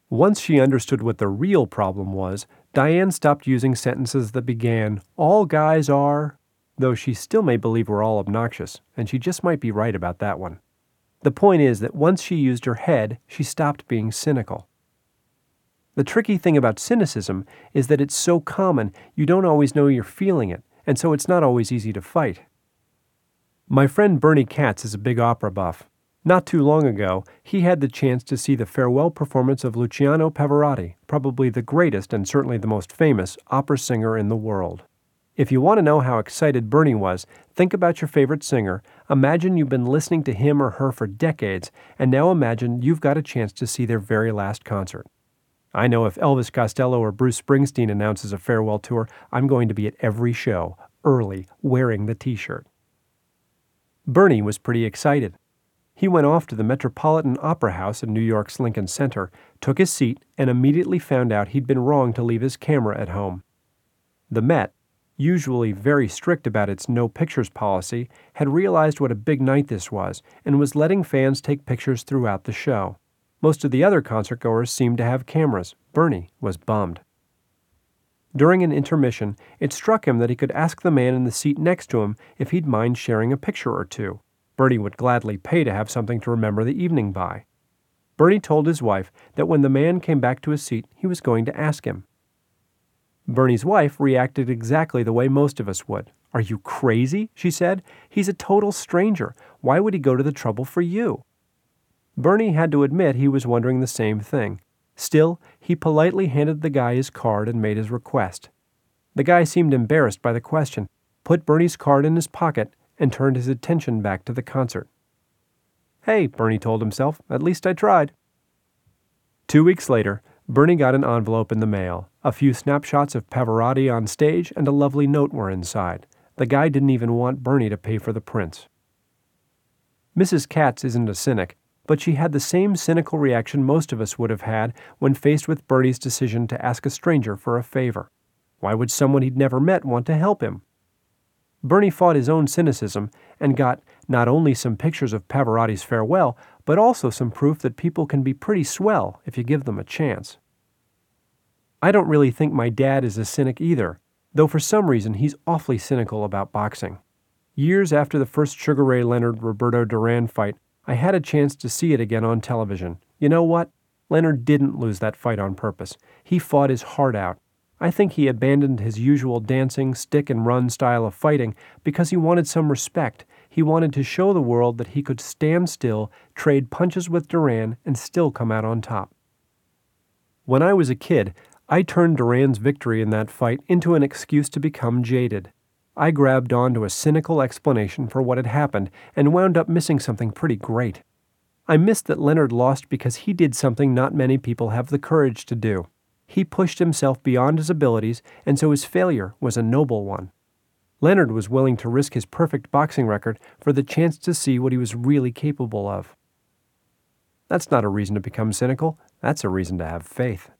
Once she understood what the real problem was, Diane stopped using sentences that began, "All guys are," though she still may believe we're all obnoxious, and she just might be right about that one. The point is that once she used her head, she stopped being cynical. The tricky thing about cynicism is that it's so common you don't always know you're feeling it, and so it's not always easy to fight. My friend Bernie Katz is a big opera buff. Not too long ago, he had the chance to see the farewell performance of Luciano Pavarotti, probably the greatest and certainly the most famous opera singer in the world. If you want to know how excited Bernie was, think about your favorite singer, imagine you've been listening to him or her for decades, and now imagine you've got a chance to see their very last concert. I know if Elvis Costello or Bruce Springsteen announces a farewell tour, I'm going to be at every show, early, wearing the t-shirt. Bernie was pretty excited. He went off to the Metropolitan Opera House in New York's Lincoln Center, took his seat, and immediately found out he'd been wrong to leave his camera at home. The Met, usually very strict about its no pictures policy, had realized what a big night this was and was letting fans take pictures throughout the show. Most of the other concertgoers seemed to have cameras. Bernie was bummed. During an intermission, it struck him that he could ask the man in the seat next to him if he'd mind sharing a picture or two. Bernie would gladly pay to have something to remember the evening by. Bernie told his wife that when the man came back to his seat, he was going to ask him. Bernie's wife reacted exactly the way most of us would. "Are you crazy?" she said. "He's a total stranger. Why would he go to the trouble for you?" Bernie had to admit he was wondering the same thing. Still, he politely handed the guy his card and made his request. The guy seemed embarrassed by the question, put Bernie's card in his pocket, and turned his attention back to the concert. "Hey," Bernie told himself, "at least I tried." 2 weeks later, Bernie got an envelope in the mail. A few snapshots of Pavarotti on stage and a lovely note were inside. The guy didn't even want Bernie to pay for the prints. Mrs. Katz isn't a cynic, but she had the same cynical reaction most of us would have had when faced with Bernie's decision to ask a stranger for a favor. Why would someone he'd never met want to help him? Bernie fought his own cynicism and got not only some pictures of Pavarotti's farewell, but also some proof that people can be pretty swell if you give them a chance. I don't really think my dad is a cynic either, though for some reason he's awfully cynical about boxing. Years after the first Sugar Ray Leonard-Roberto Duran fight, I had a chance to see it again on television. You know what? Leonard didn't lose that fight on purpose. He fought his heart out. I think he abandoned his usual dancing, stick-and-run style of fighting because he wanted some respect. He wanted to show the world that he could stand still, trade punches with Duran, and still come out on top. When I was a kid, I turned Duran's victory in that fight into an excuse to become jaded. I grabbed onto a cynical explanation for what had happened and wound up missing something pretty great. I missed that Leonard lost because he did something not many people have the courage to do. He pushed himself beyond his abilities, and so his failure was a noble one. Leonard was willing to risk his perfect boxing record for the chance to see what he was really capable of. That's not a reason to become cynical. That's a reason to have faith.